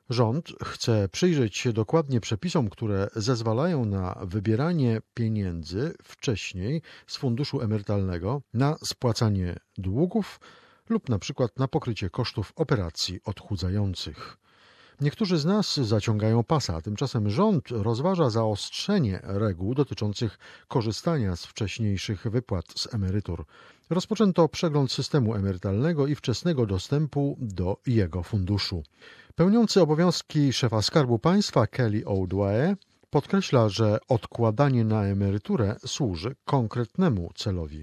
Rząd chce przyjrzeć się dokładnie przepisom, które zezwalają na wybieranie pieniędzy wcześniej z funduszu emerytalnego na spłacanie długów lub na przykład na pokrycie kosztów operacji odchudzających. Niektórzy z nas zaciągają pasa, a tymczasem rząd rozważa zaostrzenie reguł dotyczących korzystania z wcześniejszych wypłat z emerytur. Rozpoczęto przegląd systemu emerytalnego i wczesnego dostępu do jego funduszu. Pełniący obowiązki szefa Skarbu Państwa Kelly O'Dwyer podkreśla, że odkładanie na emeryturę służy konkretnemu celowi.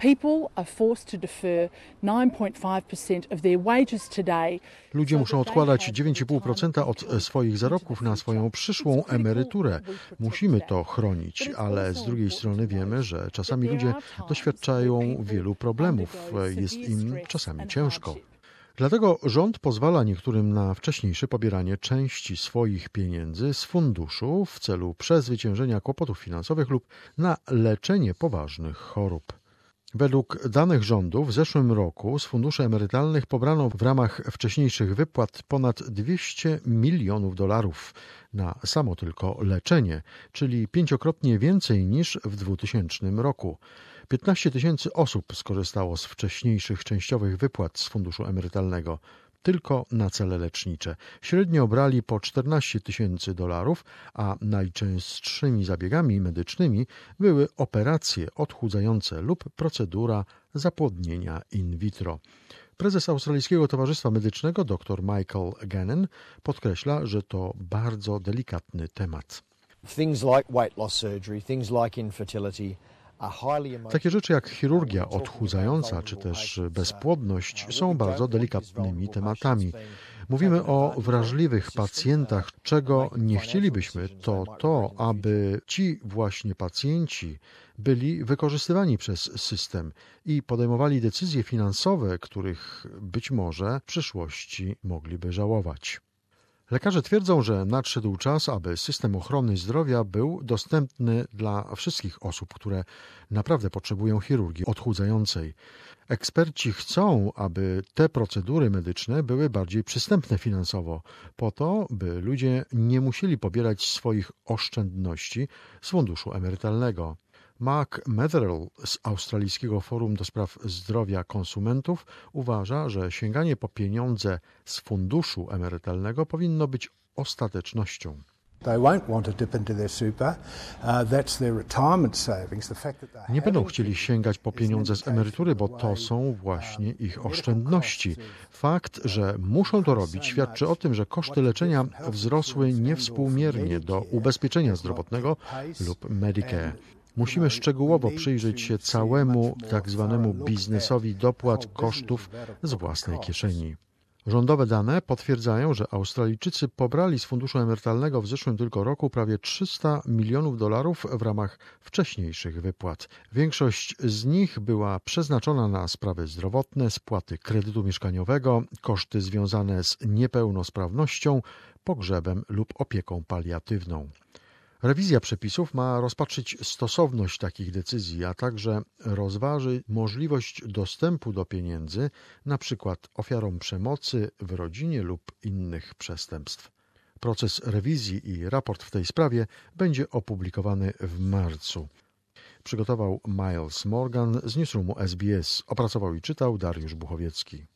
Ludzie muszą odkładać 9,5% od swoich zarobków na swoją przyszłą emeryturę. Musimy to chronić, ale z drugiej strony wiemy, że czasami ludzie doświadczają wielu problemów. Jest im czasami ciężko. Dlatego rząd pozwala niektórym na wcześniejsze pobieranie części swoich pieniędzy z funduszu w celu przezwyciężenia kłopotów finansowych lub na leczenie poważnych chorób. Według danych rządu w zeszłym roku z funduszy emerytalnych pobrano w ramach wcześniejszych wypłat ponad $200 milionów na samo tylko leczenie, czyli 5-krotnie więcej niż w 2000 roku. 15 tysięcy osób skorzystało z wcześniejszych częściowych wypłat z funduszu emerytalnego tylko na cele lecznicze. Średnio brali po $14 tysięcy, a najczęstszymi zabiegami medycznymi były operacje odchudzające lub procedura zapłodnienia in vitro. Prezes Australijskiego Towarzystwa Medycznego dr Michael Gannon podkreśla, że to bardzo delikatny temat. Takie rzeczy jak chirurgia odchudzająca czy też bezpłodność są bardzo delikatnymi tematami. Mówimy o wrażliwych pacjentach. Czego nie chcielibyśmy, to aby ci właśnie pacjenci byli wykorzystywani przez system i podejmowali decyzje finansowe, których być może w przyszłości mogliby żałować. Lekarze twierdzą, że nadszedł czas, aby system ochrony zdrowia był dostępny dla wszystkich osób, które naprawdę potrzebują chirurgii odchudzającej. Eksperci chcą, aby te procedury medyczne były bardziej przystępne finansowo, po to, by ludzie nie musieli pobierać swoich oszczędności z funduszu emerytalnego. Mark Metherell z Australijskiego Forum do Spraw Zdrowia Konsumentów uważa, że sięganie po pieniądze z funduszu emerytalnego powinno być ostatecznością. Nie będą chcieli sięgać po pieniądze z emerytury, bo to są właśnie ich oszczędności. Fakt, że muszą to robić, świadczy o tym, że koszty leczenia wzrosły niewspółmiernie do ubezpieczenia zdrowotnego lub Medicare. Musimy szczegółowo przyjrzeć się całemu tak zwanemu biznesowi dopłat kosztów z własnej kieszeni. Rządowe dane potwierdzają, że Australijczycy pobrali z funduszu emerytalnego w zeszłym tylko roku prawie $300 milionów w ramach wcześniejszych wypłat. Większość z nich była przeznaczona na sprawy zdrowotne, spłaty kredytu mieszkaniowego, koszty związane z niepełnosprawnością, pogrzebem lub opieką paliatywną. Rewizja przepisów ma rozpatrzyć stosowność takich decyzji, a także rozważy możliwość dostępu do pieniędzy, np. ofiarom przemocy w rodzinie lub innych przestępstw. Proces rewizji i raport w tej sprawie będzie opublikowany w marcu. Przygotował Miles Morgan z Newsroomu SBS. Opracował i czytał Dariusz Buchowiecki.